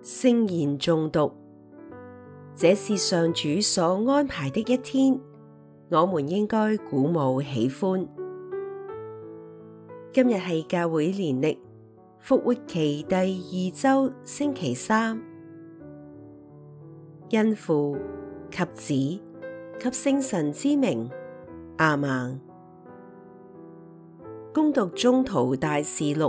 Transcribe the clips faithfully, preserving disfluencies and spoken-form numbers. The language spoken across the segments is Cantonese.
聖言誦讀。這是上主所安排的一天，我們應該鼓舞喜歡。今日係教會年曆復活期第二周星期三，因父及子及聖神之名，阿們。恭讀宗徒大事錄。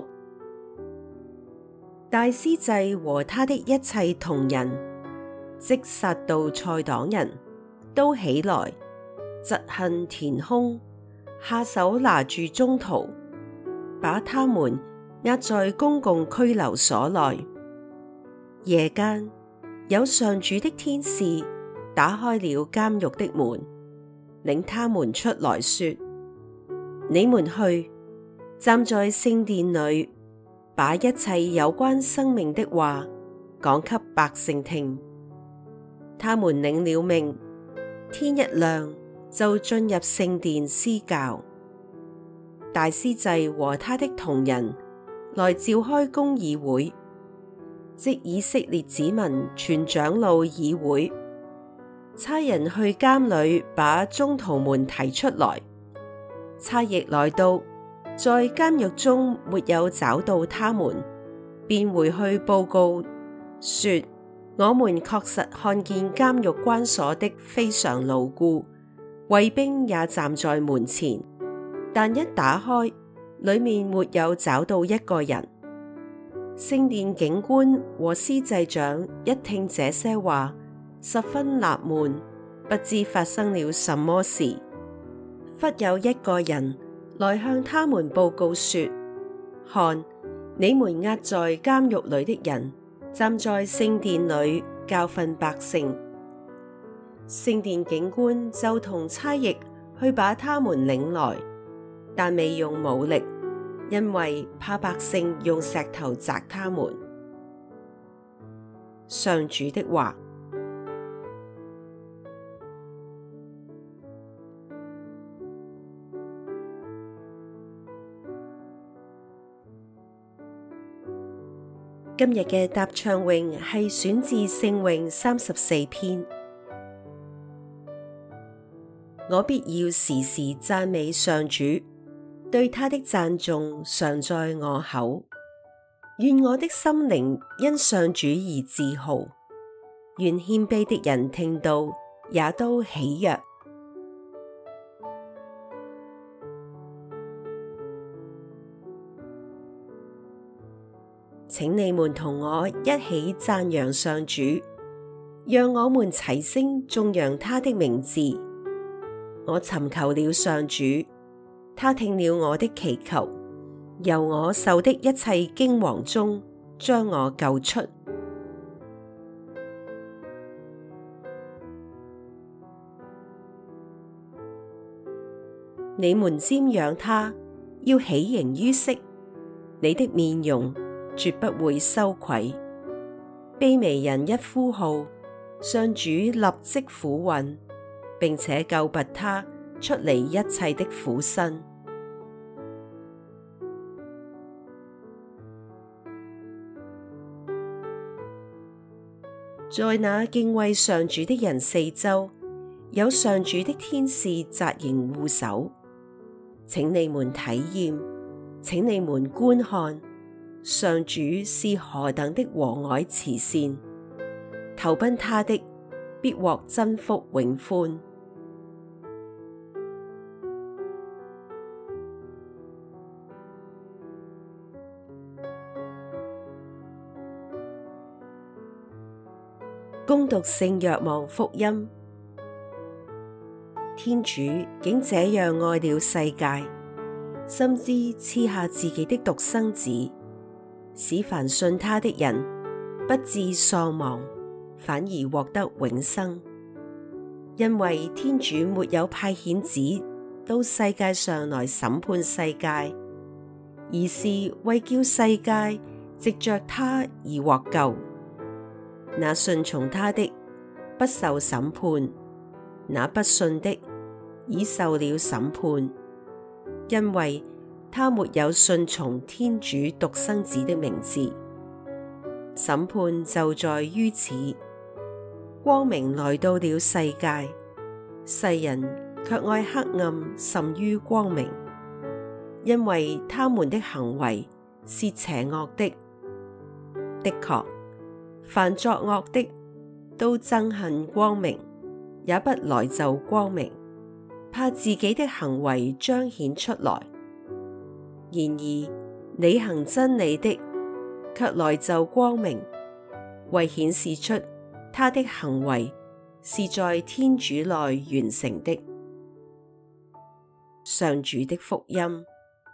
大司祭和他的一切同人，即撒杜塞黨人，都起來，嫉恨填胸，下手拿住宗徒，把他們押在公共拘留所內。夜間，有上主的天使打開了監獄的門，領他們出來說：你們去，站在聖殿裏，把一切有關生命的話講給百姓聽。他們領了命，天一亮就進入聖殿施教。大司祭和他的同人來召開公議會，即以色列子民全長老議會，差人去監裏把宗徒們提出來。差役來到，在監獄中沒有找到他們，便回去報告說：我們確實看見監獄關鎖的非常牢固，衛兵也站在門前，但一打開，裡面沒有找到一個人。聖殿警官和司祭長一聽這些話，十分納悶，不知發生了什麼事。忽有一個人來向他們報告說：看，你們押在監獄裏的人，站在聖殿裏教訓百姓。聖殿警官就同差役去把他們領來，但未用武力，因為怕百姓用石頭砸他們。上主的話。今日嘅答唱詠係選自聖詠三十四篇。我必要時時讚美上主，對他的讚頌常在我口。願我的心靈因上主而自豪，願謙卑的人聽到也都喜躍。請你們同我一起讚揚上主，讓我們齊聲頌揚他的名字。我尋求了上主，他聽了我的祈求，由我受的一切驚惶中將我救出。你們瞻仰他，要喜形於色，你的面容絕不會羞愧。卑微人一呼號，上主立即俯允，並且救拔他出離一切的苦辛。在那敬畏上主的人四周，有上主的天使紮營護守。請你們體驗，請你們觀看，上主是何等的和藹慈善，投奔他的，必獲真福永歡。恭讀聖若望福音。天主竟這樣愛了世界，甚至賜下自己的獨生子，使凡信他的人不致喪亡，反而獲得永生。因為天主沒有派遣子到世界上來審判世界，而是為叫世界藉着他而獲救。那信從他的，不受審判；那不信的，已受了審判，因為他沒有信從天主獨生子的名字。 審判就在於此。光明來到了世界，世人卻愛黑暗甚於光明，因為他們的行為是邪惡的。的確，凡作惡的都憎恨光明，也不來就光明，怕自己的行為彰顯出來。然而履行真理的，卻來就光明，為顯示出他的行為是在天主內完成的。上主的福音。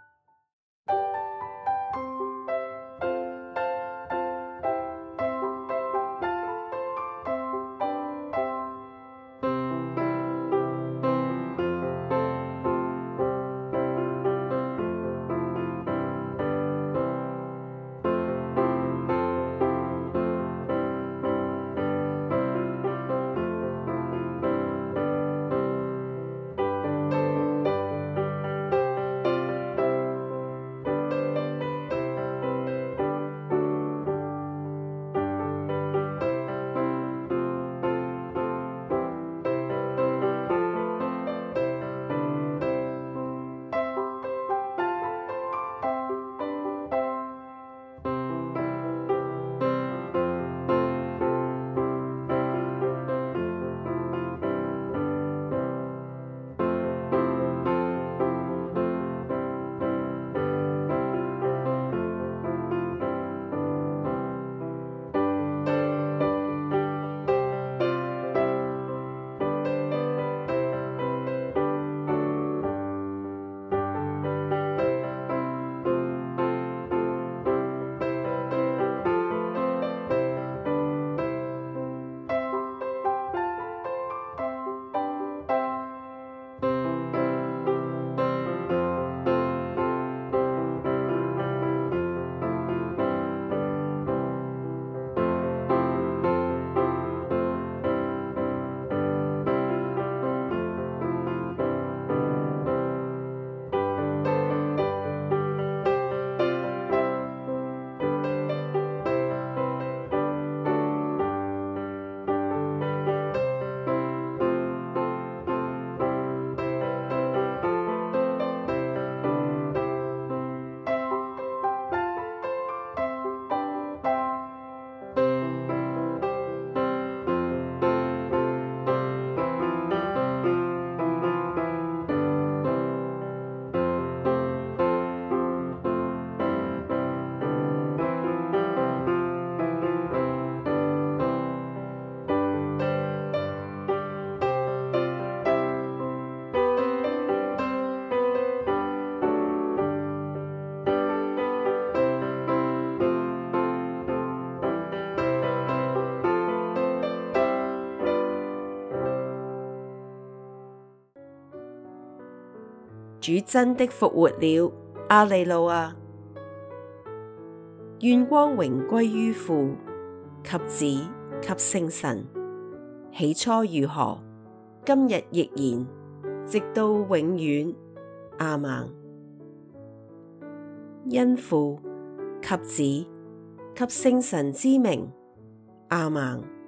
主真的復活了，阿利路亞！願光榮歸於父及子及聖神，起初如何，今日亦然，直到永遠，阿們。因父及子及聖神之名，阿們。